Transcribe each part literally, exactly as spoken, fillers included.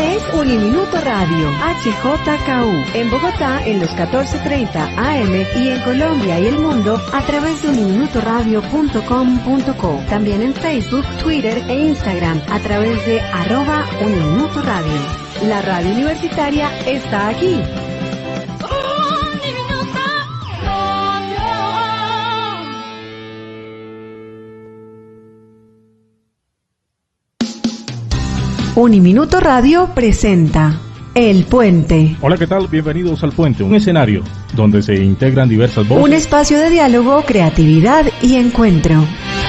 es Uniminuto Radio, H J K U, en Bogotá en los catorce treinta A M y en Colombia y el mundo a través de uniminuto radio punto com punto co. También en Facebook, Twitter e Instagram a través de arroba Uniminuto Radio. La radio universitaria está aquí. Uniminuto Radio presenta El Puente. Hola, ¿qué tal? Bienvenidos al Puente, un escenario donde se integran diversas voces. Un espacio de diálogo, creatividad y encuentro.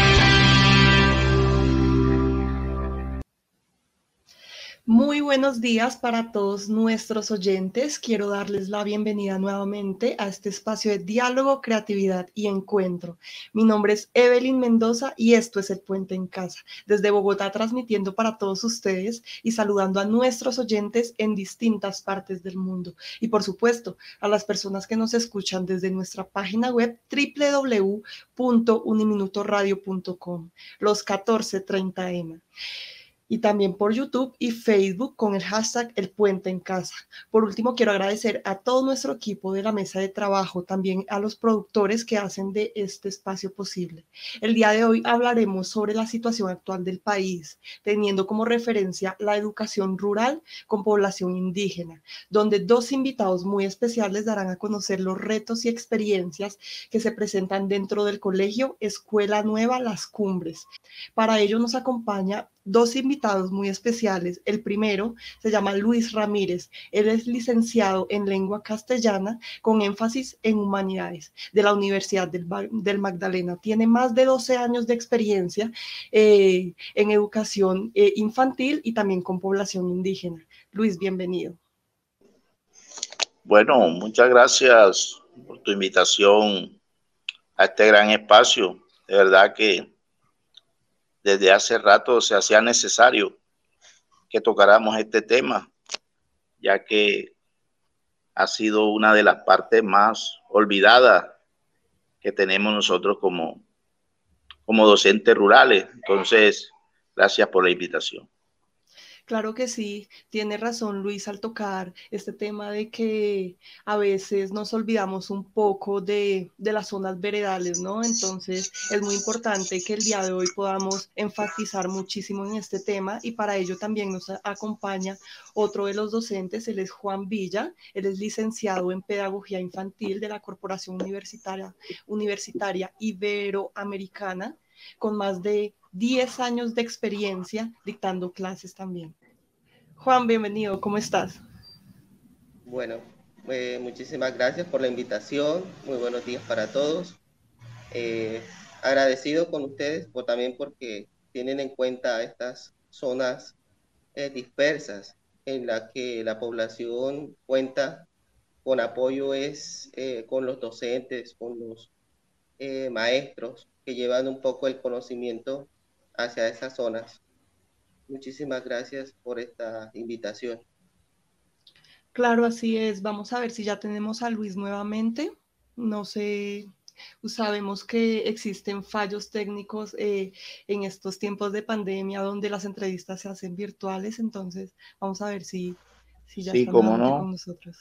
Muy buenos días para todos nuestros oyentes. Quiero darles la bienvenida nuevamente a este espacio de diálogo, creatividad y encuentro. Mi nombre es Evelyn Mendoza y esto es El Puente en Casa. Desde Bogotá transmitiendo para todos ustedes y saludando a nuestros oyentes en distintas partes del mundo. Y por supuesto, a las personas que nos escuchan desde nuestra página web doble u doble u doble u punto uniminuto radio punto com, los catorce treinta A M. Y también por YouTube y Facebook con el hashtag El Puente en Casa. Por último, quiero agradecer a todo nuestro equipo de la mesa de trabajo, también a los productores que hacen de este espacio posible. El día de hoy hablaremos sobre la situación actual del país, teniendo como referencia la educación rural con población indígena, donde dos invitados muy especiales darán a conocer los retos y experiencias que se presentan dentro del colegio Escuela Nueva Las Cumbres. Para ello nos acompaña dos invitados muy especiales. El primero se llama Luis Ramírez. Él es licenciado en lengua castellana con énfasis en humanidades de la Universidad del, del Magdalena. Tiene más de doce años de experiencia eh, en educación eh, infantil y también con población indígena. Luis, bienvenido. Bueno, muchas gracias por tu invitación a este gran espacio. De verdad que desde hace rato se hacía necesario que tocáramos este tema, ya que ha sido una de las partes más olvidadas que tenemos nosotros como, como docentes rurales. Entonces, gracias por la invitación. Claro que sí, tiene razón Luis al tocar este tema de que a veces nos olvidamos un poco de, de las zonas veredales, ¿no? Entonces es muy importante que el día de hoy podamos enfatizar muchísimo en este tema y para ello también nos acompaña otro de los docentes, él es Juan Villa, él es licenciado en Pedagogía Infantil de la Corporación Universitaria, Universitaria Iberoamericana, con más de diez años de experiencia dictando clases también. Juan, bienvenido, ¿cómo estás? Bueno, eh, muchísimas gracias por la invitación, muy buenos días para todos. Eh, agradecido con ustedes por, también porque tienen en cuenta estas zonas eh, dispersas en las que la población cuenta con apoyo es, eh, con los docentes, con los eh, maestros que llevan un poco el conocimiento hacia esas zonas. Muchísimas gracias por esta invitación. Claro, así es. Vamos a ver si ya tenemos a Luis nuevamente. No sé, sabemos que existen fallos técnicos eh, en estos tiempos de pandemia donde las entrevistas se hacen virtuales, entonces vamos a ver si, si ya sí, está cómo nuevamente no. con nosotros.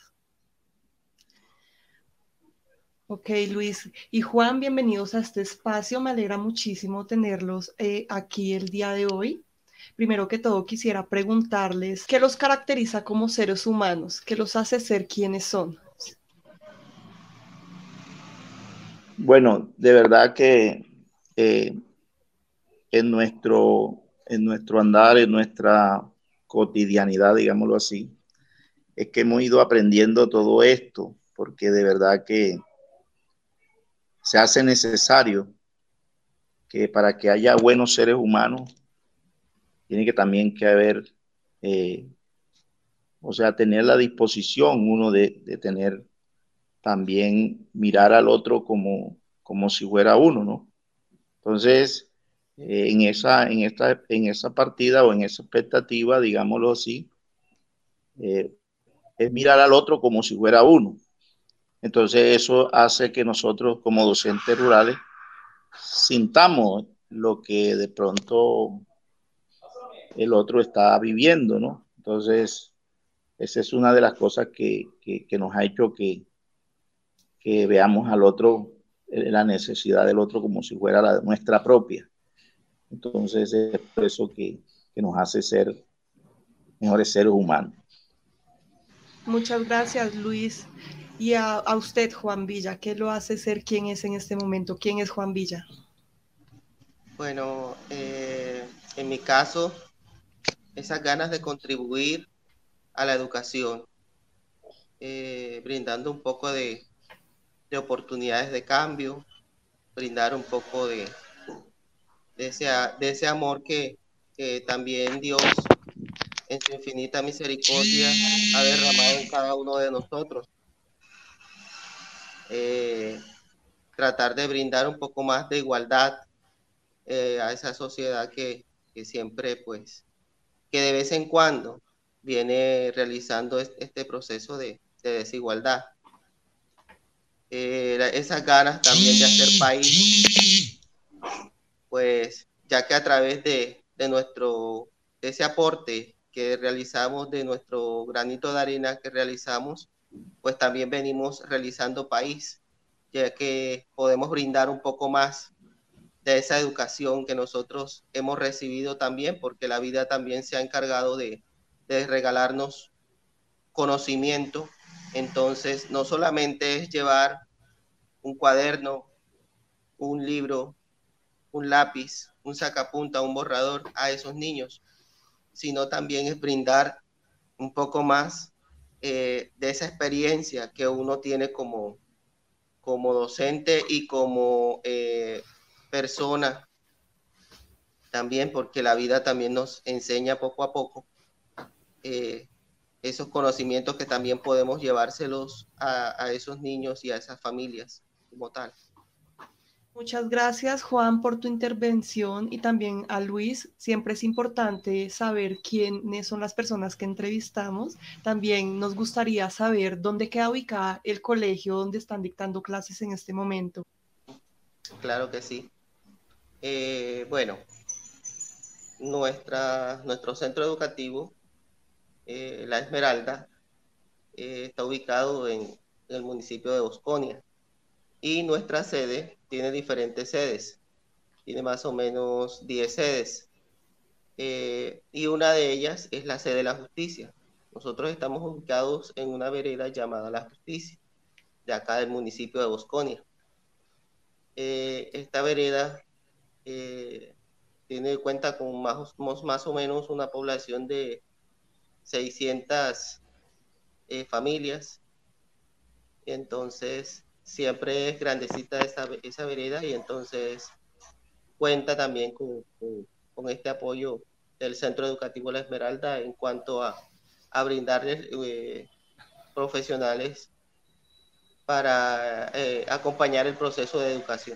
Ok, Luis y Juan, bienvenidos a este espacio. Me alegra muchísimo tenerlos eh, aquí el día de hoy. Primero que todo, quisiera preguntarles qué los caracteriza como seres humanos, qué los hace ser quienes son. Bueno, de verdad que eh, en, nuestro, en nuestro andar, en nuestra cotidianidad, digámoslo así, es que hemos ido aprendiendo todo esto, porque de verdad que se hace necesario que para que haya buenos seres humanos, tiene que también que haber, eh, o sea, tener la disposición uno de, de tener también mirar al otro como, como si fuera uno, ¿no? Entonces, eh, en, esa, en, esta, en esa partida o en esa expectativa, digámoslo así, eh, es mirar al otro como si fuera uno. Entonces, eso hace que nosotros como docentes rurales sintamos lo que de pronto el otro está viviendo, ¿no? Entonces, esa es una de las cosas que, que, que nos ha hecho que, que veamos al otro, la necesidad del otro como si fuera la nuestra propia. Entonces es por eso que, que nos hace ser mejores seres humanos. Muchas gracias, Luis. Y a, a usted, Juan Villa, ¿qué lo hace ser quien es en este momento? ¿Quién es Juan Villa? Bueno, eh, en mi caso, esas ganas de contribuir a la educación, eh, brindando un poco de, de oportunidades de cambio, brindar un poco de, de, ese, de ese amor que, que también Dios, en su infinita misericordia, ha derramado en cada uno de nosotros. Eh, tratar de brindar un poco más de igualdad eh, a esa sociedad que, que siempre, pues, que de vez en cuando viene realizando este proceso de, de desigualdad. Eh, esas ganas también de hacer país, pues ya que a través de, de nuestro, de ese aporte que realizamos, de nuestro granito de arena que realizamos, pues también venimos realizando país, ya que podemos brindar un poco más de esa educación que nosotros hemos recibido también, porque la vida también se ha encargado de, de regalarnos conocimiento. Entonces, no solamente es llevar un cuaderno, un libro, un lápiz, un sacapunta, un borrador a esos niños, sino también es brindar un poco más eh, de esa experiencia que uno tiene como, como docente y como eh, persona también, porque la vida también nos enseña poco a poco eh, esos conocimientos que también podemos llevárselos a, a esos niños y a esas familias como tal. Muchas gracias, Juan, por tu intervención, y también a Luis. Siempre es importante saber quiénes son las personas que entrevistamos. También nos gustaría saber dónde queda ubicada el colegio donde están dictando clases en este momento. Claro que sí. Eh, bueno, nuestra, nuestro centro educativo, eh, La Esmeralda, eh, está ubicado en, en el municipio de Bosconia, y nuestra sede tiene diferentes sedes, tiene más o menos diez sedes, eh, y una de ellas es la sede de la Justicia. Nosotros estamos ubicados en una vereda llamada La Justicia, de acá del municipio de Bosconia. Eh, esta vereda eh, tiene cuenta con más, más o menos una población de seiscientas eh, familias. Entonces siempre es grandecita esa, esa vereda, y entonces cuenta también con, con, con este apoyo del Centro Educativo La Esmeralda en cuanto a, a brindarles eh, profesionales para eh, acompañar el proceso de educación.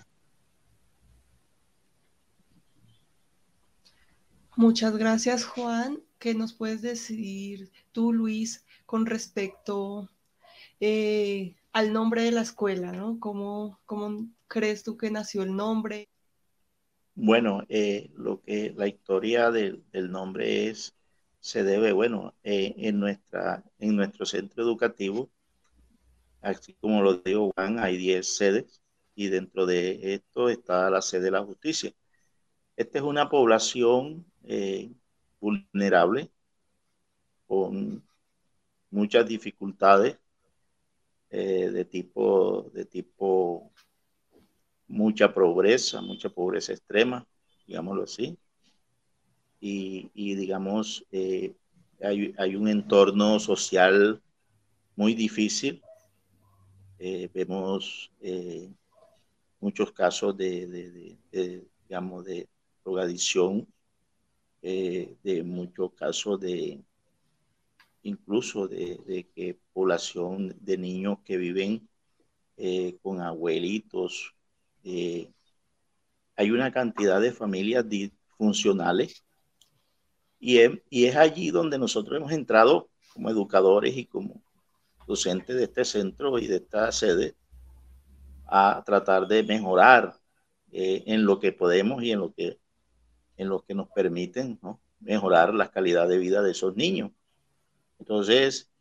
Muchas gracias, Juan. ¿Qué nos puedes decir tú, Luis, con respecto eh, al nombre de la escuela, ¿no? ¿Cómo, cómo crees tú que nació el nombre? Bueno, eh, lo que la historia del, del nombre es, se debe, bueno, eh, en, nuestra, en nuestro centro educativo, así como lo digo Juan, hay diez sedes, y dentro de esto está la sede de la Justicia. Esta es una población eh, vulnerable, con muchas dificultades eh, de tipo, de tipo mucha pobreza, mucha pobreza extrema, digámoslo así. Y, y digamos, eh, hay, hay un entorno social muy difícil. Eh, vemos eh, muchos casos de, de, de, de, digamos, de drogadicción, eh, de muchos casos de, incluso de, de que población de niños que viven eh, con abuelitos. Eh, hay una cantidad de familias disfuncionales, y es, y es allí donde nosotros hemos entrado como educadores y como docentes de este centro y de esta sede a tratar de mejorar eh, en lo que podemos y en lo que, en lo que nos permiten, ¿no? Mejorar la calidad de vida de esos niños. Entonces,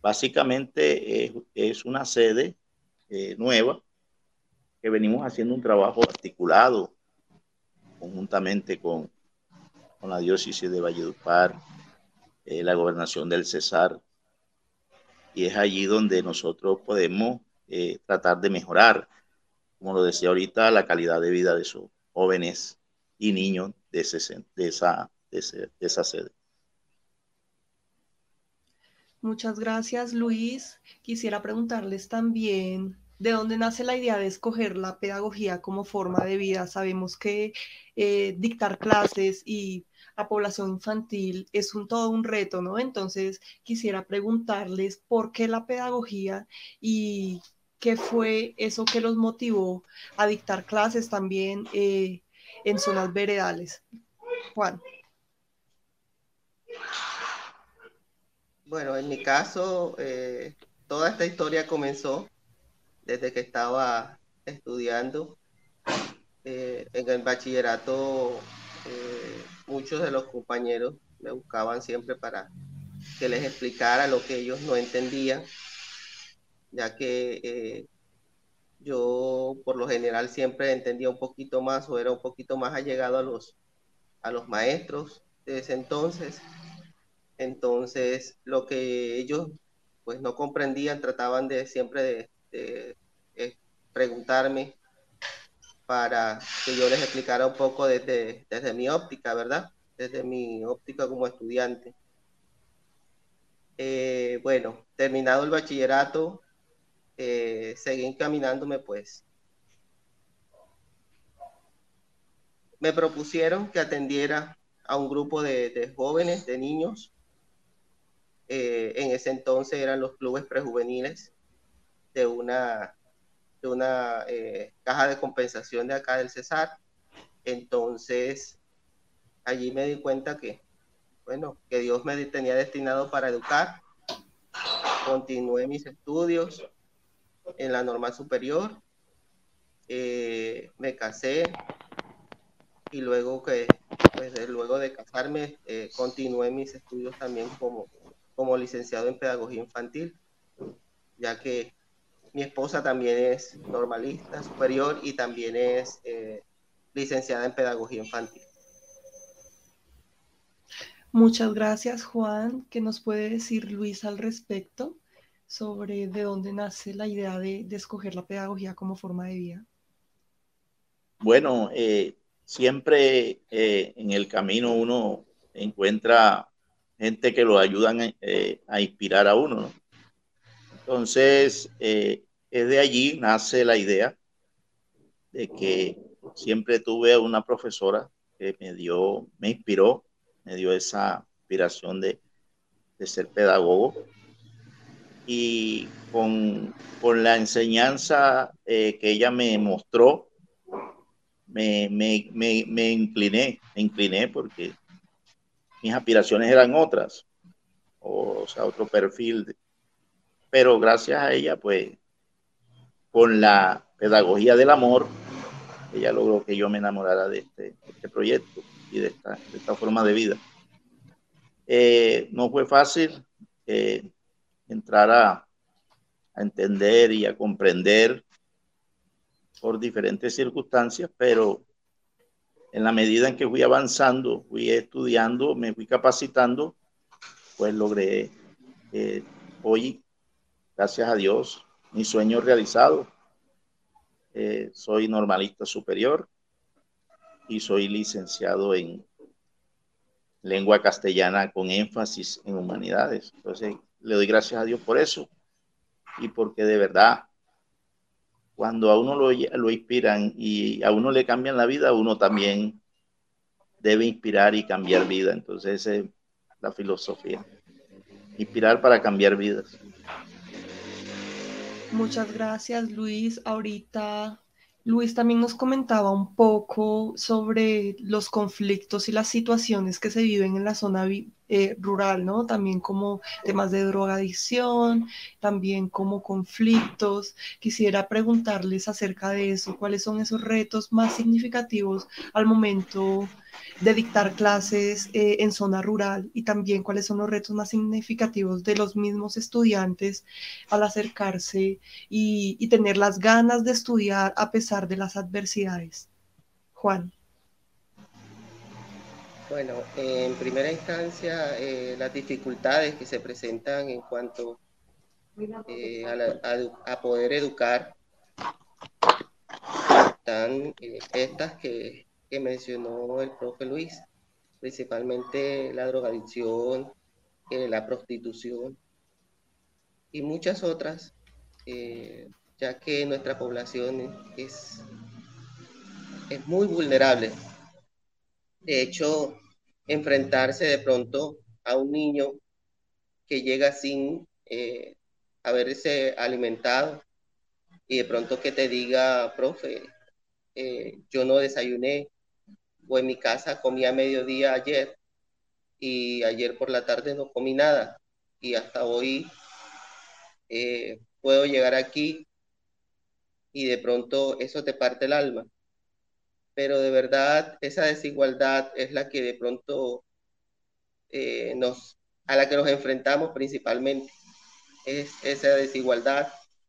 básicamente es, es una sede eh, nueva que venimos haciendo un trabajo articulado conjuntamente con, con la diócesis de Valledupar, eh, la gobernación del Cesar, y es allí donde nosotros podemos eh, tratar de mejorar, como lo decía ahorita, la calidad de vida de esos jóvenes y niños de, ese, de, esa, de, ese, de esa sede. Muchas gracias, Luis. Quisiera preguntarles también, ¿de dónde nace la idea de escoger la pedagogía como forma de vida? Sabemos que eh, dictar clases y a población infantil es un, todo un reto, ¿no? Entonces, quisiera preguntarles por qué la pedagogía y qué fue eso que los motivó a dictar clases también eh, en zonas veredales. Juan. Bueno, en mi caso, eh, toda esta historia comenzó desde que estaba estudiando eh, en el bachillerato. Eh, muchos de los compañeros me buscaban siempre para que les explicara lo que ellos no entendían, ya que eh, yo por lo general siempre entendía un poquito más o era un poquito más allegado a los, a los maestros de ese entonces. Entonces, lo que ellos pues no comprendían, trataban de siempre de, de, de preguntarme para que yo les explicara un poco desde, desde mi óptica, ¿verdad? Desde mi óptica como estudiante. Eh, bueno, terminado el bachillerato, eh, seguí encaminándome, pues. Me propusieron que atendiera a un grupo de, de jóvenes, de niños. Eh, en ese entonces eran los clubes prejuveniles de una, de una eh, caja de compensación de acá del Cesar. Entonces, allí me di cuenta que, bueno, que Dios me tenía destinado para educar. Continué mis estudios en la normal superior, eh, me casé y luego que, pues, luego de casarme, eh, continué mis estudios también como, como licenciado en pedagogía infantil, ya que mi esposa también es normalista superior y también es eh, licenciada en pedagogía infantil. Muchas gracias, Juan. ¿Qué nos puede decir Luis al respecto sobre de dónde nace la idea de, de escoger la pedagogía como forma de vida? Bueno, eh, siempre eh, en el camino uno encuentra gente que lo ayudan eh, a inspirar a uno, ¿no? Entonces, eh, es de allí nace la idea de que siempre tuve una profesora que me dio, me inspiró, me dio esa inspiración de, de ser pedagogo. Y con, con la enseñanza eh, que ella me mostró, me, me, me, me incliné, me incliné porque mis aspiraciones eran otras, o, o sea, otro perfil. Pero gracias a ella, pues, con la pedagogía del amor, ella logró que yo me enamorara de este, de este proyecto y de esta, de esta forma de vida. Eh, no fue fácil eh, entrar a, a entender y a comprender por diferentes circunstancias, pero en la medida en que fui avanzando, fui estudiando, me fui capacitando, pues logré eh, hoy, gracias a Dios, mi sueño realizado. Eh, soy normalista superior y soy licenciado en lengua castellana con énfasis en humanidades. Entonces, le doy gracias a Dios por eso y porque de verdad, cuando a uno lo, lo inspiran y a uno le cambian la vida, uno también debe inspirar y cambiar vida. Entonces, esa es la filosofía. Inspirar para cambiar vidas. Muchas gracias, Luis. Ahorita Luis también nos comentaba un poco sobre los conflictos y las situaciones que se viven en la zona eh, rural, ¿no? También como temas de drogadicción, también como conflictos. Quisiera preguntarles acerca de eso, cuáles son esos retos más significativos al momento de dictar clases eh, en zona rural y también cuáles son los retos más significativos de los mismos estudiantes al acercarse y, y tener las ganas de estudiar a pesar de las adversidades. Juan. Bueno, en primera instancia, eh, las dificultades que se presentan en cuanto eh, a, la- a- a poder educar están eh, estas que, que mencionó el profe Luis, principalmente la drogadicción, eh, la prostitución y muchas otras, eh, ya que nuestra población es, es muy vulnerable. De hecho, enfrentarse de pronto a un niño que llega sin eh, haberse alimentado y de pronto que te diga, profe, eh, yo no desayuné o en mi casa comí a mediodía ayer y ayer por la tarde no comí nada y hasta hoy eh, puedo llegar aquí y de pronto eso te parte el alma. Pero de verdad esa desigualdad es la que de pronto eh, nos, a la que nos enfrentamos principalmente, es esa desigualdad.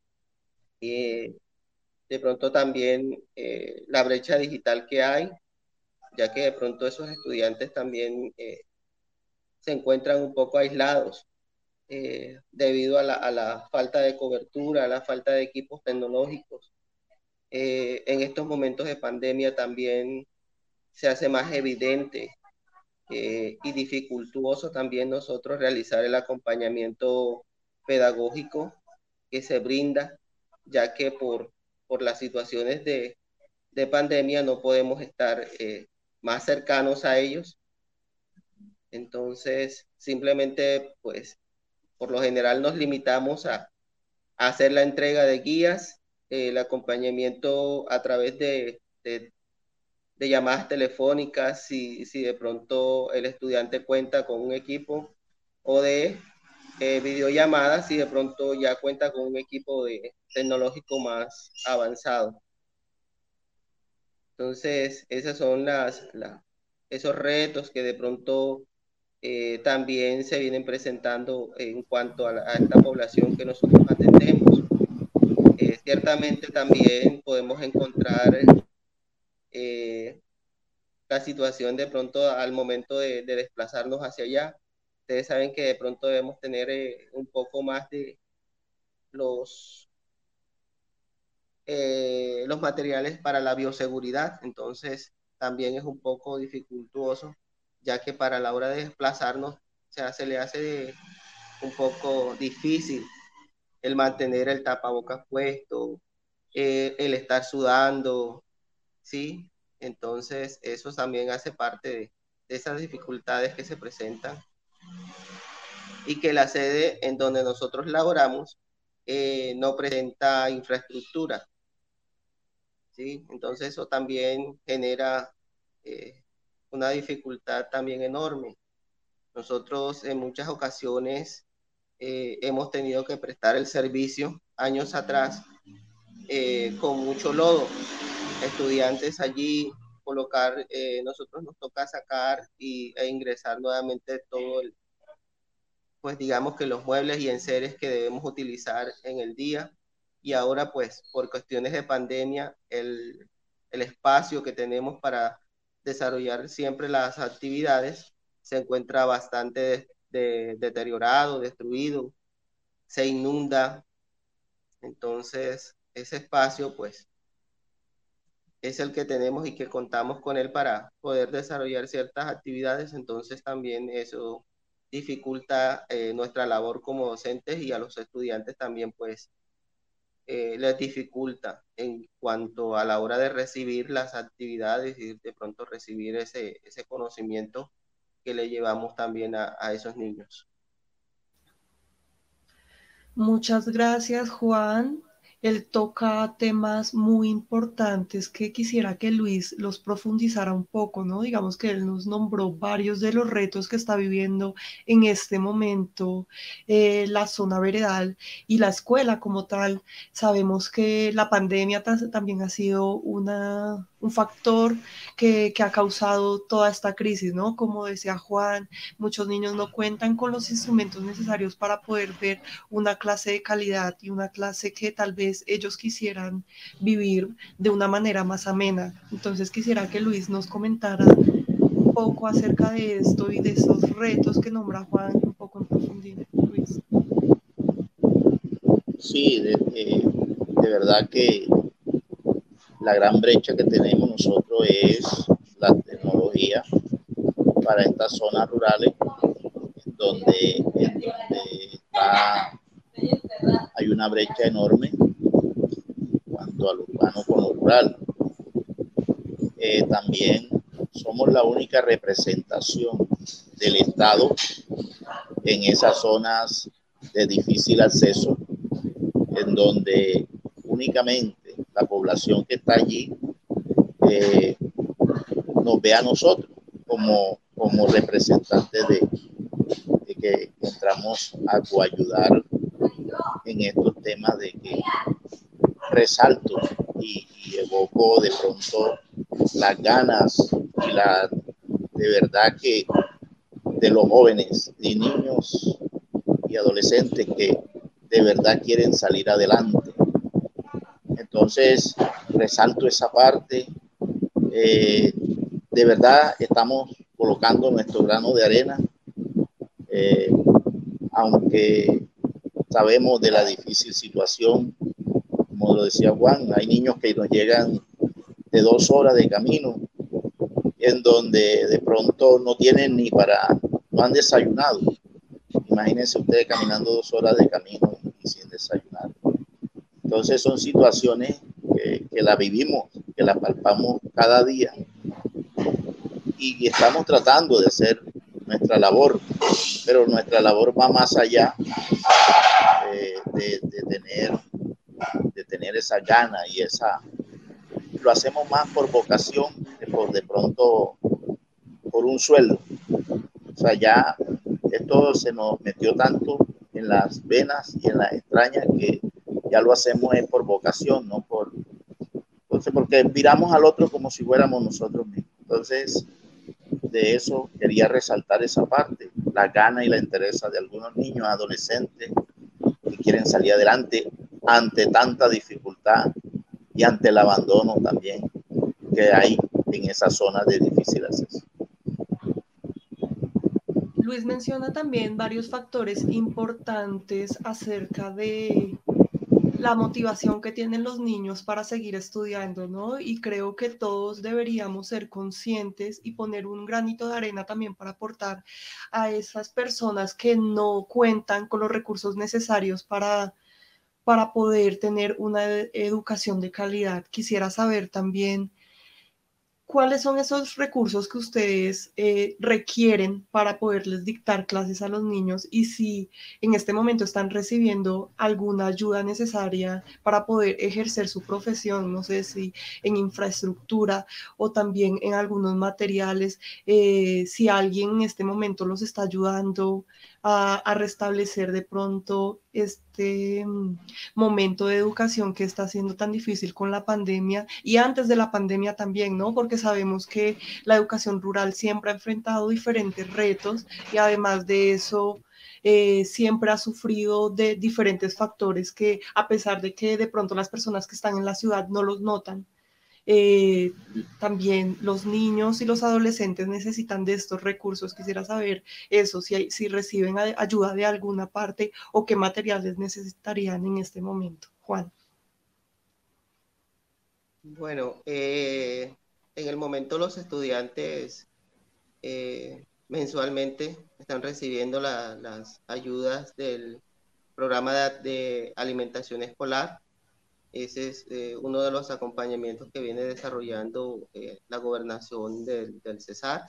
Eh, de pronto también eh, la brecha digital que hay, ya que de pronto esos estudiantes también eh, se encuentran un poco aislados eh, debido a la, a la, falta de cobertura, a la falta de equipos tecnológicos. Eh, en estos momentos de pandemia también se hace más evidente eh, y dificultuoso también nosotros realizar el acompañamiento pedagógico que se brinda, ya que por, por las situaciones de, de pandemia no podemos estar eh, más cercanos a ellos. Entonces, simplemente, pues, por lo general nos limitamos a, a hacer la entrega de guías, eh, el acompañamiento a través de, de, de llamadas telefónicas, si, si de pronto el estudiante cuenta con un equipo, o de eh, videollamadas, si de pronto ya cuenta con un equipo de, tecnológico más avanzado. Entonces, esos son las, la, esos retos que de pronto eh, también se vienen presentando en cuanto a, la, a esta población que nosotros atendemos. Eh, ciertamente también podemos encontrar eh, la situación de pronto al momento de, de, desplazarnos hacia allá. Ustedes saben que de pronto debemos tener eh, un poco más de los eh, los materiales para la bioseguridad, entonces también es un poco dificultuoso, ya que para la hora de desplazarnos, o sea, se le hace de, un poco difícil el mantener el tapabocas puesto, eh, el estar sudando, ¿sí? Entonces eso también hace parte de, de esas dificultades que se presentan y que la sede en donde nosotros laboramos eh, no presenta infraestructura. ¿Sí? Entonces eso también genera eh, una dificultad también enorme. Nosotros en muchas ocasiones eh, hemos tenido que prestar el servicio años atrás eh, con mucho lodo. Estudiantes allí, colocar, eh, nosotros nos toca sacar y, e ingresar nuevamente todo el, pues digamos que los muebles y enseres que debemos utilizar en el día. Y ahora pues por cuestiones de pandemia, el, el espacio que tenemos para desarrollar siempre las actividades se encuentra bastante de, de, deteriorado, destruido, se inunda. Entonces ese espacio pues es el que tenemos y que contamos con él para poder desarrollar ciertas actividades. Entonces también eso dificulta eh, nuestra labor como docentes y a los estudiantes también pues eh, les dificulta en cuanto a la hora de recibir las actividades y de pronto recibir ese, ese conocimiento que le llevamos también a, a esos niños. Muchas gracias, Juan. Él toca temas muy importantes que quisiera que Luis los profundizara un poco, ¿no? Digamos que él nos nombró varios de los retos que está viviendo en este momento eh, la zona veredal y la escuela como tal. Sabemos que la pandemia también ha sido una, un factor que, que ha causado toda esta crisis, ¿no? Como decía Juan, muchos niños no cuentan con los instrumentos necesarios para poder ver una clase de calidad y una clase que tal vez ellos quisieran vivir de una manera más amena. Entonces quisiera que Luis nos comentara un poco acerca de esto y de esos retos que nombra Juan un poco en profundidad. Luis. Sí, de, eh, de verdad que la gran brecha que tenemos nosotros es la tecnología para estas zonas rurales, en donde, en donde está, hay una brecha enorme en cuanto al urbano con lo rural. Eh, también somos la única representación del Estado en esas zonas de difícil acceso, en donde únicamente la población que está allí eh, nos ve a nosotros como, como representantes de, de que entramos a coayudar en estos temas de que resalto y, y evoco de pronto las ganas y la de verdad que de los jóvenes y niños y adolescentes que de verdad quieren salir adelante. Entonces resalto esa parte. Eh, de verdad estamos colocando nuestro grano de arena, eh, aunque sabemos de la difícil situación, como lo decía Juan, hay niños que nos llegan de dos horas de camino, en donde de pronto no tienen ni para, no han desayunado. Imagínense ustedes caminando dos horas de camino y, y sin desayunar. Entonces son situaciones que, que la vivimos, que la palpamos cada día y estamos tratando de hacer nuestra labor, pero nuestra labor va más allá eh, de, de, tener, de tener esa gana y esa, lo hacemos más por vocación que por de pronto por un sueldo. O sea, ya esto se nos metió tanto en las venas y en las entrañas que ya lo hacemos es por vocación, no por, entonces, porque miramos al otro como si fuéramos nosotros mismos. Entonces, de eso quería resaltar esa parte, la gana y la interesa de algunos niños, adolescentes que quieren salir adelante ante tanta dificultad y ante el abandono también que hay en esa zona de difícil acceso. Luis menciona también varios factores importantes acerca de la motivación que tienen los niños para seguir estudiando, ¿no? Y creo que todos deberíamos ser conscientes y poner un granito de arena también para aportar a esas personas que no cuentan con los recursos necesarios para, para poder tener una educación de calidad. Quisiera saber también ¿cuáles son esos recursos que ustedes eh, requieren para poderles dictar clases a los niños? Y si en este momento están recibiendo alguna ayuda necesaria para poder ejercer su profesión, no sé si en infraestructura o también en algunos materiales, eh, si alguien en este momento los está ayudando a, a restablecer de pronto este um, momento de educación que está siendo tan difícil con la pandemia y antes de la pandemia también, ¿no? Porque sabemos que la educación rural siempre ha enfrentado diferentes retos y además de eso eh, siempre ha sufrido de diferentes factores que a pesar de que de pronto las personas que están en la ciudad no los notan, eh, también los niños y los adolescentes necesitan de estos recursos. Quisiera saber eso, si, hay, si reciben ayuda de alguna parte o qué materiales necesitarían en este momento. Juan. Bueno, eh, en el momento los estudiantes eh, mensualmente están recibiendo la, las ayudas del programa de, de alimentación escolar. Ese es eh, uno de los acompañamientos que viene desarrollando eh, la gobernación del, del Cesar.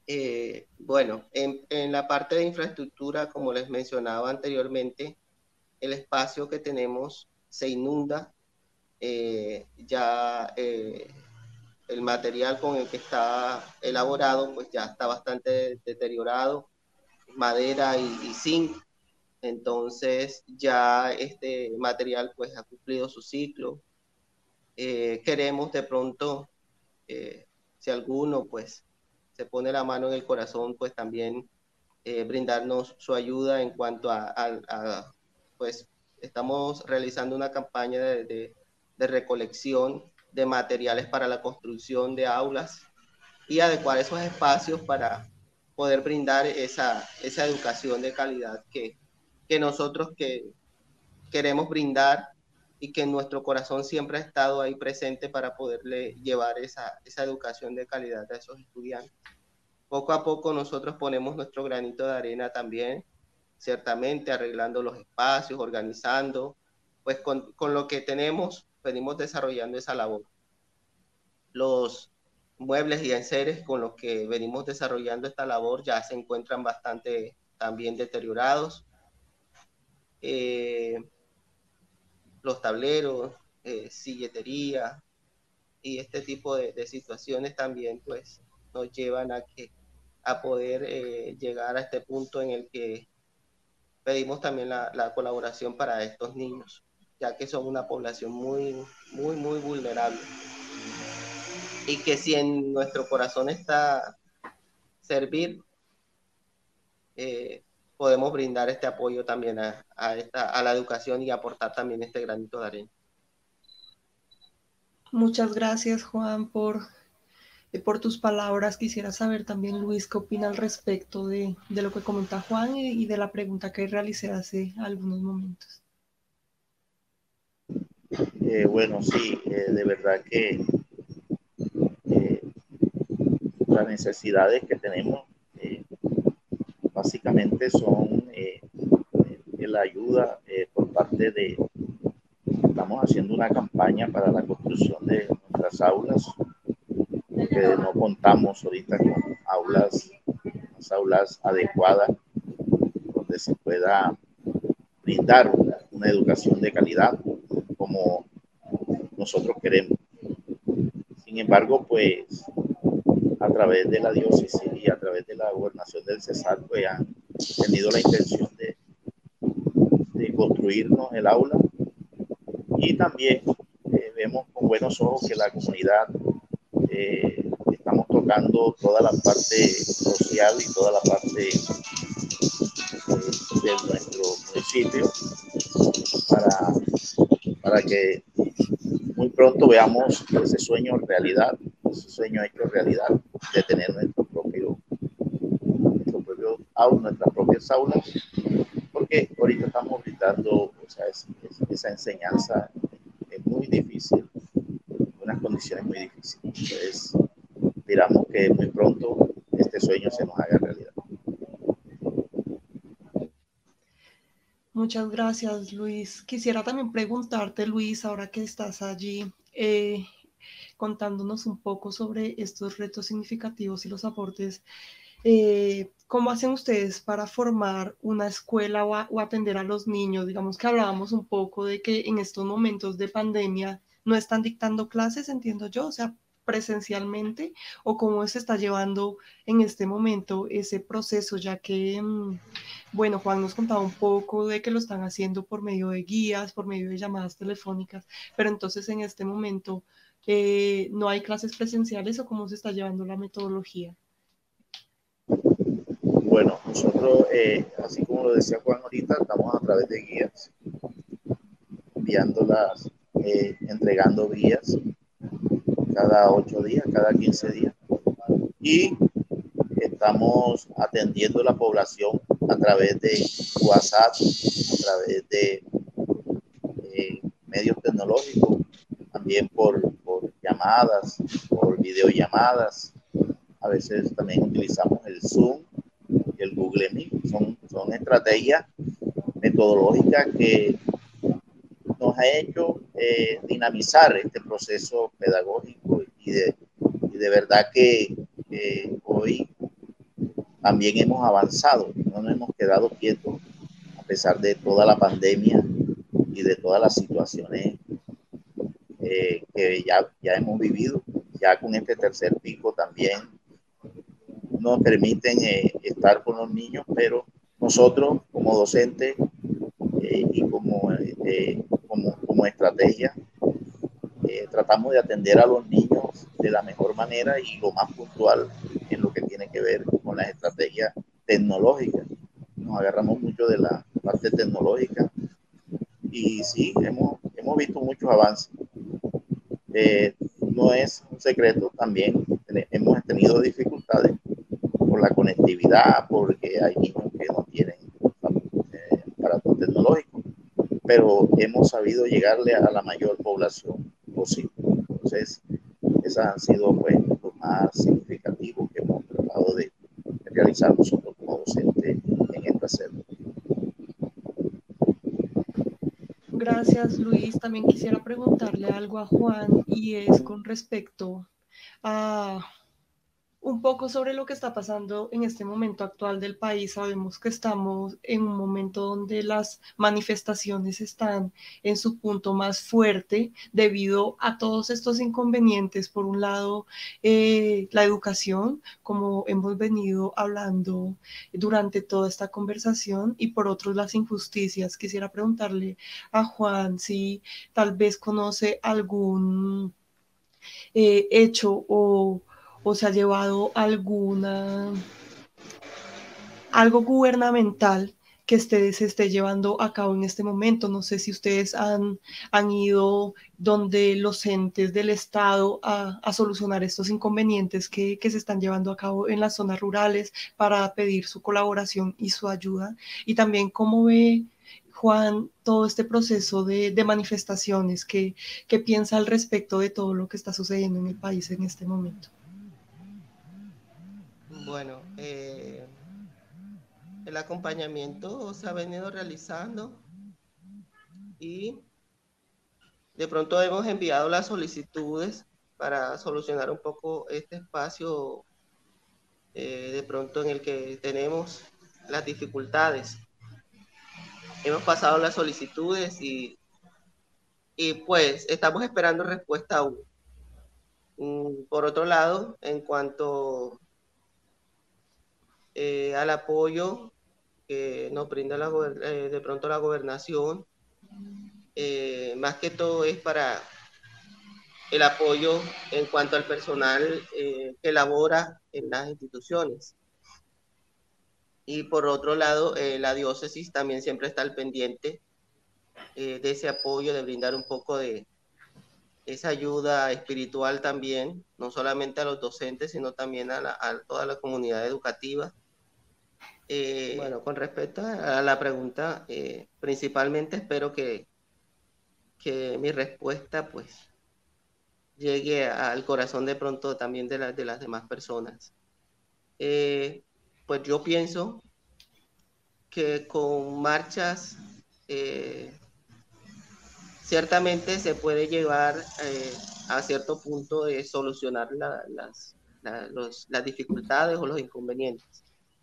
Eh, bueno, en, en la parte de infraestructura, como les mencionaba anteriormente, el espacio que tenemos se inunda, eh, ya eh, el material con el que está elaborado pues ya está bastante deteriorado, madera y, y zinc, entonces ya este material pues ha cumplido su ciclo. Eh, queremos de pronto, eh, si alguno pues se pone la mano en el corazón, pues también eh, brindarnos su ayuda en cuanto a, a, a, pues estamos realizando una campaña de, de, de recolección de materiales para la construcción de aulas y adecuar esos espacios para poder brindar esa, esa educación de calidad que, que nosotros que queremos brindar y que en nuestro corazón siempre ha estado ahí presente para poderle llevar esa, esa educación de calidad a esos estudiantes. Poco a poco nosotros ponemos nuestro granito de arena también, ciertamente arreglando los espacios, organizando, pues con, con lo que tenemos venimos desarrollando esa labor. Los muebles y enseres con los que venimos desarrollando esta labor ya se encuentran bastante también deteriorados. Eh, los tableros, eh, silletería y este tipo de, de situaciones también pues nos llevan a que a poder eh, llegar a este punto en el que pedimos también la, la colaboración para estos niños, ya que son una población muy, muy, muy vulnerable. Y que si en nuestro corazón está servir, eh, podemos brindar este apoyo también a, a, esta, a la educación y aportar también este granito de arena. Muchas gracias, Juan, por, por tus palabras. Quisiera saber también, Luis, qué opina al respecto de, de lo que comenta Juan y, y de la pregunta que realicé hace algunos momentos. Eh, bueno, sí, eh, de verdad que eh, las necesidades que tenemos eh, básicamente son eh, la ayuda eh, por parte de, estamos haciendo una campaña para la construcción de nuestras aulas, porque no contamos ahorita con aulas, unas aulas adecuadas donde se pueda brindar una, una educación de calidad como nosotros queremos. Sin embargo, pues a través de la diócesis y a través de la gobernación del Cesar, pues han tenido la intención de, de construirnos el aula, y también eh, vemos con buenos ojos que la comunidad eh, estamos tocando toda la parte social y toda la parte eh, de nuestro municipio para, para que muy pronto veamos ese sueño realidad, ese sueño hecho realidad de tener nuestro propio, nuestro propio aula, nuestras propias aulas, porque ahorita estamos brindando, o sea, es, es, esa enseñanza es muy difícil, unas condiciones muy difíciles. Entonces, esperamos que muy pronto este sueño se nos haga realidad. Muchas gracias, Luis. Quisiera también preguntarte, Luis, ahora que estás allí, eh, contándonos un poco sobre estos retos significativos y los aportes, eh, ¿cómo hacen ustedes para formar una escuela o, a, o atender a los niños? Digamos que hablábamos un poco de que en estos momentos de pandemia no están dictando clases, entiendo yo, o sea, presencialmente, o cómo se está llevando en este momento ese proceso, ya que, bueno, Juan nos contaba un poco de que lo están haciendo por medio de guías, por medio de llamadas telefónicas, pero entonces en este momento eh, no hay clases presenciales, o cómo se está llevando la metodología. Bueno, nosotros, eh, así como lo decía Juan ahorita, estamos a través de guías, enviándolas, eh, entregando guías cada ocho días, cada quince días, y estamos atendiendo la población a través de WhatsApp, a través de eh, medios tecnológicos, también por, por llamadas, por videollamadas. A veces también utilizamos el Zoom y el Google Meet. Son, son estrategias metodológicas que nos ha hecho eh, dinamizar este proceso pedagógico, y de, y de verdad que eh, hoy también hemos avanzado, no nos hemos quedado quietos, pesar de toda la pandemia y de todas las situaciones eh, que ya, ya hemos vivido, ya con este tercer pico también nos permiten eh, estar con los niños, pero nosotros como docentes eh, y como, eh, como, como estrategia eh, tratamos de atender a los niños de la mejor manera y lo más puntual en lo que tiene que ver con las estrategias tecnológicas. Nos agarramos mucho de la parte tecnológica y sí, hemos, hemos visto muchos avances. Eh, no es un secreto, también hemos tenido dificultades por la conectividad, porque hay niños que no tienen eh, aparatos tecnológicos, pero hemos sabido llegarle a la mayor población posible. Entonces, esas han sido pues, los más significativos que hemos tratado de realizar nosotros como docentes en esta sede. Gracias, Luis. También quisiera preguntarle algo a Juan y es con respecto a un poco sobre lo que está pasando en este momento actual del país. Sabemos que estamos en un momento donde las manifestaciones están en su punto más fuerte debido a todos estos inconvenientes. Por un lado, eh, la educación, como hemos venido hablando durante toda esta conversación, y por otro, las injusticias. Quisiera preguntarle a Juan si tal vez conoce algún eh, hecho o o se ha llevado alguna, algo gubernamental que esté, se esté llevando a cabo en este momento. No sé si ustedes han, han ido donde los entes del Estado a, a solucionar estos inconvenientes que, que se están llevando a cabo en las zonas rurales para pedir su colaboración y su ayuda. Y también cómo ve Juan todo este proceso de, de manifestaciones, ¿qué, qué piensa al respecto de todo lo que está sucediendo en el país en este momento? Bueno, eh, el acompañamiento se ha venido realizando y de pronto hemos enviado las solicitudes para solucionar un poco este espacio eh, de pronto en el que tenemos las dificultades. Hemos pasado las solicitudes y, y pues estamos esperando respuesta aún. Por otro lado, en cuanto eh, al apoyo que nos brinda la, eh, de pronto la gobernación, eh, más que todo es para el apoyo en cuanto al personal eh, que labora en las instituciones. Y por otro lado, eh, la diócesis también siempre está al pendiente eh, de ese apoyo, de brindar un poco de esa ayuda espiritual también, no solamente a los docentes, sino también a, la, a toda la comunidad educativa. Eh, bueno, con respecto a la pregunta, eh, principalmente espero que, que mi respuesta pues llegue al corazón de pronto también de, la, de las demás personas. Eh, pues yo pienso que con marchas eh, ciertamente se puede llevar eh, a cierto punto de solucionar la, las, la, los, las dificultades o los inconvenientes.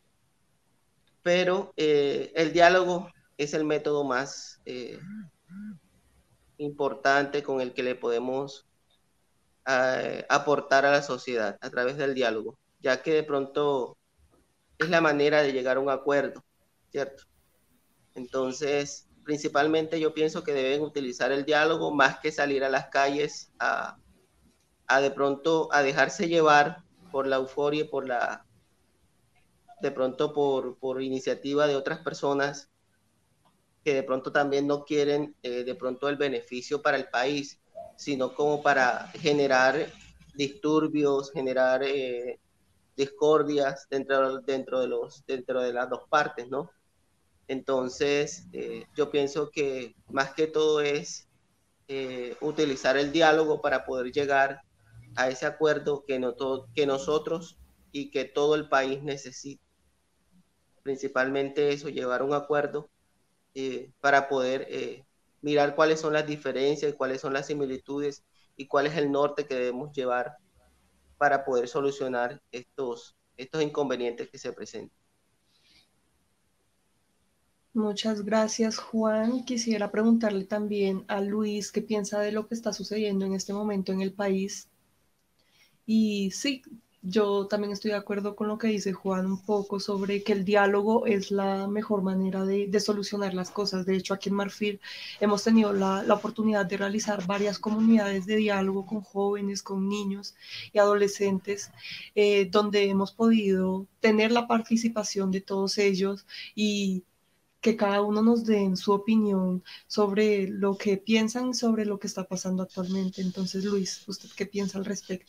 Pero eh, el diálogo es el método más eh, importante con el que le podemos eh, aportar a la sociedad a través del diálogo, ya que de pronto es la manera de llegar a un acuerdo, ¿cierto? Entonces, principalmente yo pienso que deben utilizar el diálogo más que salir a las calles a, a de pronto a dejarse llevar por la euforia y por la de pronto por, por iniciativa de otras personas que de pronto también no quieren eh, de pronto el beneficio para el país, sino como para generar disturbios, generar eh, discordias dentro, dentro, de los, dentro de las dos partes, ¿no? Entonces, eh, yo pienso que más que todo es eh, utilizar el diálogo para poder llegar a ese acuerdo que, no to- que nosotros y que todo el país necesita. Principalmente eso, llevar un acuerdo eh, para poder eh, mirar cuáles son las diferencias, cuáles son las similitudes y cuál es el norte que debemos llevar para poder solucionar estos, estos inconvenientes que se presentan. Muchas gracias, Juan. Quisiera preguntarle también a Luis qué piensa de lo que está sucediendo en este momento en el país. Y sí, yo también estoy de acuerdo con lo que dice Juan un poco sobre que el diálogo es la mejor manera de, de solucionar las cosas. De hecho, aquí en Marfil hemos tenido la, la oportunidad de realizar varias comunidades de diálogo con jóvenes, con niños y adolescentes, eh, donde hemos podido tener la participación de todos ellos y que cada uno nos den su opinión sobre lo que piensan sobre lo que está pasando actualmente. Entonces, Luis, ¿usted qué piensa al respecto?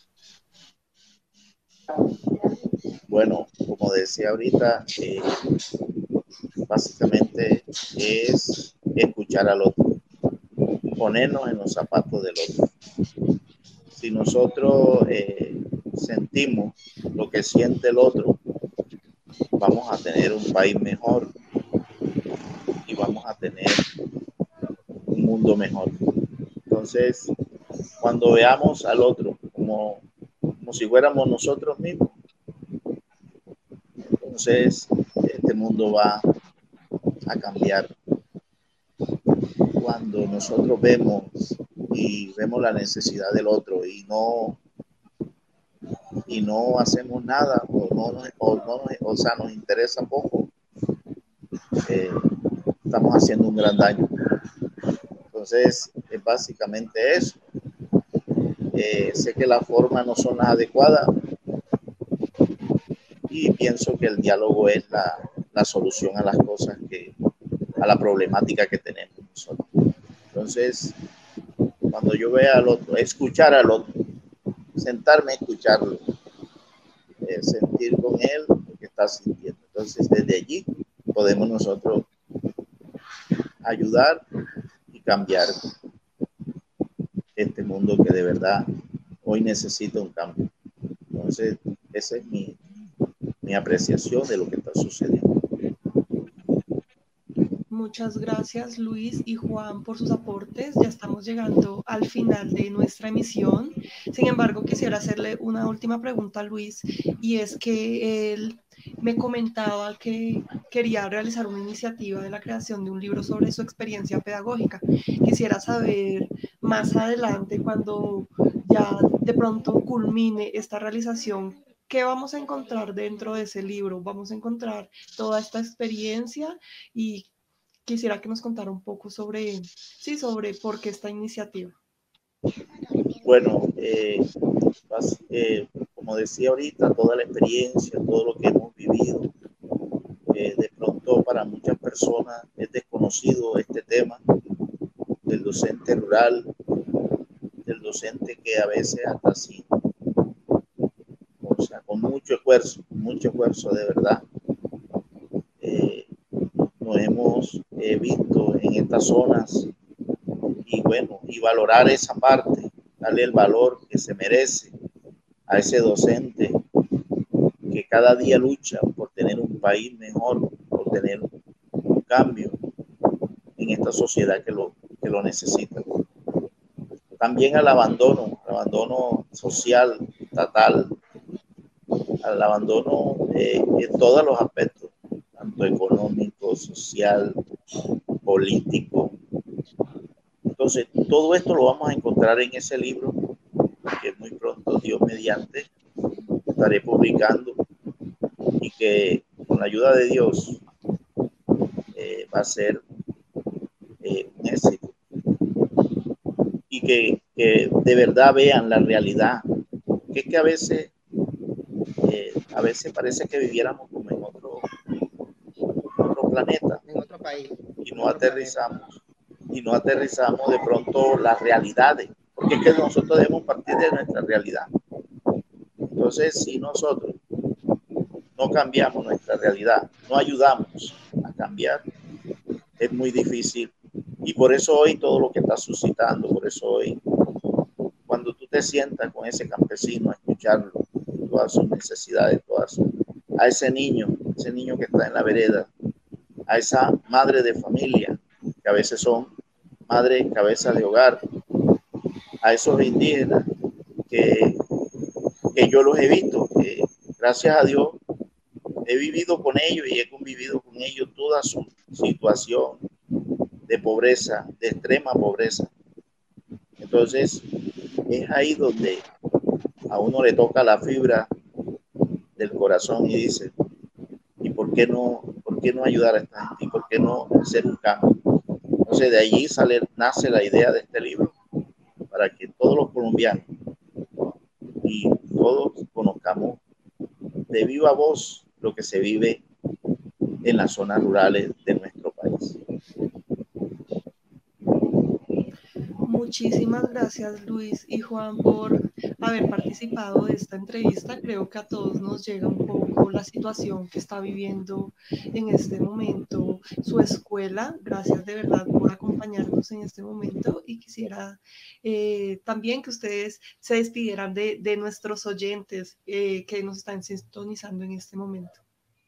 Bueno, como decía ahorita, eh, básicamente es escuchar al otro, ponernos en los zapatos del otro. Si nosotros eh, sentimos lo que siente el otro, vamos a tener un país mejor y vamos a tener un mundo mejor. Entonces, cuando veamos al otro como, como si fuéramos nosotros mismos, entonces este mundo va a cambiar. Cuando nosotros vemos y vemos la necesidad del otro y no y no hacemos nada o no, o no o sea, nos interesa poco, eh, estamos haciendo un gran daño. Entonces, es básicamente eso. Eh, sé que las formas no son las adecuadas y pienso que el diálogo es la, la solución a las cosas, que, a la problemática que tenemos nosotros. Entonces, cuando yo vea al otro, escuchar al otro, sentarme a escucharlo, eh, sentir con él lo que está sintiendo. Entonces, desde allí podemos nosotros ayudar y cambiar este mundo que de verdad hoy necesita un cambio. Entonces, esa es mi, mi apreciación de lo que está sucediendo. Muchas gracias, Luis y Juan, por sus aportes. Ya estamos llegando al final de nuestra emisión. Sin embargo, quisiera hacerle una última pregunta a Luis, y es que él me comentaba que quería realizar una iniciativa de la creación de un libro sobre su experiencia pedagógica. Quisiera saber más adelante, cuando ya de pronto culmine esta realización, ¿qué vamos a encontrar dentro de ese libro? Vamos a encontrar toda esta experiencia, y quisiera que nos contara un poco sobre, sí, sobre por qué esta iniciativa. Bueno, eh, eh, como decía ahorita, toda la experiencia, todo lo que hemos vivido, eh, de pronto para muchas personas es desconocido este tema del docente rural, del docente que a veces hasta así, o sea, con mucho esfuerzo, mucho esfuerzo de verdad, eh, nos hemos eh, visto en estas zonas, y bueno, y valorar esa parte, darle el valor que se merece a ese docente que cada día lucha por tener un país mejor, por tener un cambio en esta sociedad que lo, que lo necesita. También al abandono, al abandono social, estatal, al abandono eh, en todos los aspectos, tanto económico, social, político. Entonces, todo esto lo vamos a encontrar en ese libro que muy pronto, Dios mediante, estaré publicando, y que con la ayuda de Dios eh, va a ser eh, un éxito, y que, que de verdad vean la realidad, que es que a veces eh, a veces parece que viviéramos como en otro, otro planeta, en otro país, y no aterrizamos planeta. y no aterrizamos de pronto las realidades, porque es que nosotros debemos partir de nuestra realidad. Entonces, si nosotros no cambiamos nuestra realidad, no ayudamos a cambiar, es muy difícil. Y por eso hoy todo lo que está suscitando, por eso hoy, cuando tú te sientas con ese campesino a escucharlo, todas sus necesidades, todas sus, a ese niño, ese niño que está en la vereda, a esa madre de familia, que a veces son madres cabezas de hogar, a esos indígenas que, que yo los he visto, que gracias a Dios he vivido con ellos y he convivido con ellos toda su, situación de pobreza, de extrema pobreza. Entonces, es ahí donde a uno le toca la fibra del corazón y dice, ¿y por qué no, por qué no ayudar a esta gente? ¿Y por qué no hacer un cambio? Entonces, de allí sale, nace la idea de este libro, para que todos los colombianos y todos conozcamos de viva voz lo que se vive en las zonas rurales de nuestro país. Muchísimas gracias, Luis y Juan, por haber participado de esta entrevista. Creo que a todos nos llega un poco la situación que está viviendo en este momento su escuela. Gracias de verdad por acompañarnos en este momento, y quisiera eh, también que ustedes se despidieran de, de nuestros oyentes eh, que nos están sintonizando en este momento.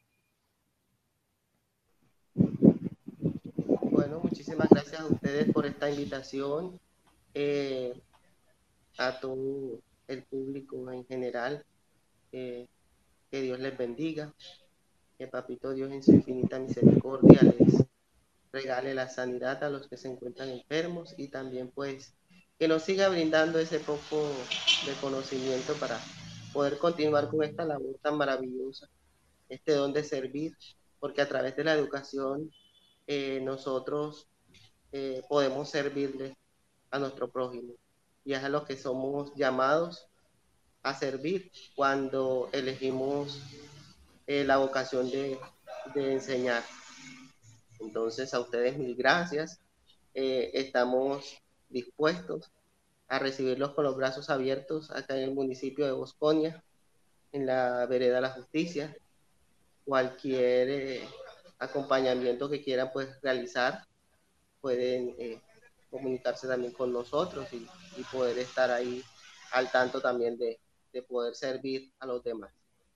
Bueno, muchísimas gracias a ustedes por esta invitación. Eh, a todo el público en general, eh, que Dios les bendiga, que Papito Dios en su infinita misericordia les regale la sanidad a los que se encuentran enfermos, y también pues que nos siga brindando ese poco de conocimiento para poder continuar con esta labor tan maravillosa, este don de servir, porque a través de la educación eh, nosotros eh, podemos servirle a nuestro prójimo, y es a lo que somos llamados a servir cuando elegimos eh, la vocación de, de enseñar. Entonces, a ustedes mil gracias. Eh, estamos dispuestos a recibirlos con los brazos abiertos acá en el municipio de Bosconia, en la vereda La Justicia. Cualquier eh, acompañamiento que quieran pues realizar, pueden eh, comunicarse también con nosotros y, y poder estar ahí al tanto también de, de poder servir a los demás.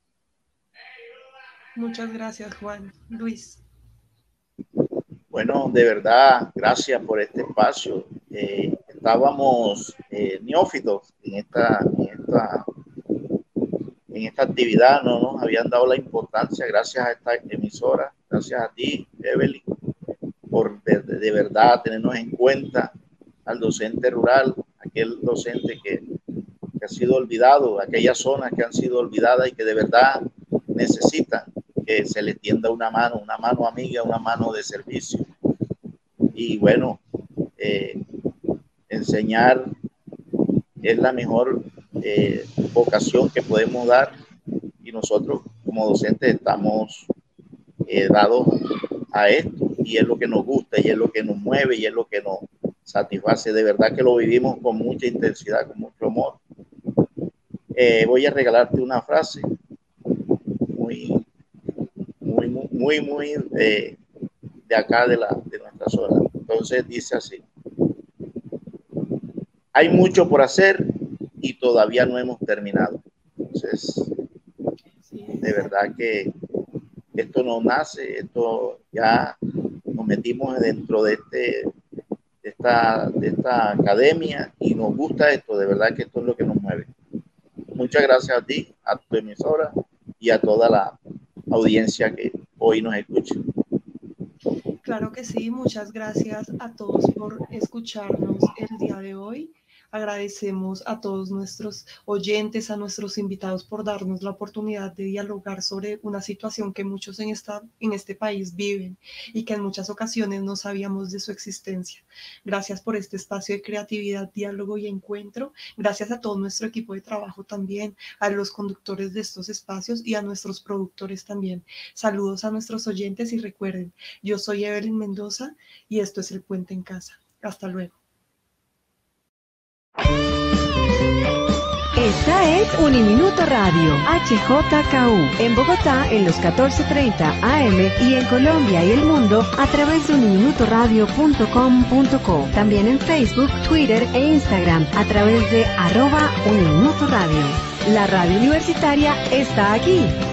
Muchas gracias, Juan. Luis. Bueno, de verdad, gracias por este espacio. Eh, estábamos eh, neófitos en esta, en, esta, en esta actividad, no nos habían dado la importancia, gracias a esta emisora, gracias a ti, Evelyn, por de, de verdad tenernos en cuenta, al docente rural, aquel docente que, que ha sido olvidado, aquellas zonas que han sido olvidadas y que de verdad necesitan que se les tienda una mano, una mano amiga, una mano de servicio. Y bueno, eh, enseñar es la mejor eh, vocación que podemos dar, y nosotros como docentes estamos eh, dados a esto, y es lo que nos gusta, y es lo que nos mueve, y es lo que nos satisface. De verdad que lo vivimos con mucha intensidad, con mucho amor. Eh, voy a regalarte una frase muy, muy, muy, muy eh, de acá de, la, de nuestra zona. Entonces dice así: hay mucho por hacer y todavía no hemos terminado. Entonces, de verdad que esto no nace, esto ya nos metimos dentro de, este, de, esta, de esta academia, y nos gusta esto, de verdad que esto es lo que nos mueve. Muchas gracias a ti, a tu emisora y a toda la audiencia que hoy nos escucha. Claro que sí, muchas gracias a todos por escucharnos el día de hoy. Agradecemos a todos nuestros oyentes, a nuestros invitados por darnos la oportunidad de dialogar sobre una situación que muchos en, esta, en este país viven y que en muchas ocasiones no sabíamos de su existencia. Gracias por este espacio de creatividad, diálogo y encuentro. Gracias a todo nuestro equipo de trabajo también, a los conductores de estos espacios y a nuestros productores también. Saludos a nuestros oyentes y recuerden, yo soy Evelyn Mendoza y esto es El Puente en Casa. Hasta luego. Esta es Uniminuto Radio, H J K U, en Bogotá en los catorce treinta A M y en Colombia y el mundo a través de uniminuto radio punto com punto co. También en Facebook, Twitter e Instagram a través de arroba Uniminuto Radio. La radio universitaria está aquí.